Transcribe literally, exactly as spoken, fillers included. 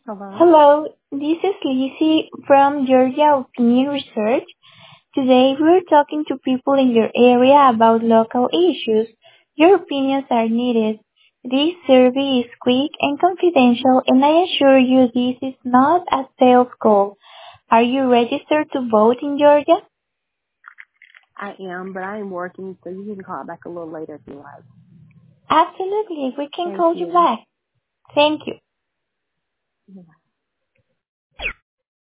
Hello. Hello, this is Lizzie from Georgia Opinion Research. Today we're talking to people in your area about local issues. Your opinions are needed. This survey is quick and confidential, and I assure you this is not a sales call. Are you registered to vote in Georgia? I am, but I am working, so you can call back a little later if you like. Absolutely, we can Thank call you you. back. Thank you. Yeah.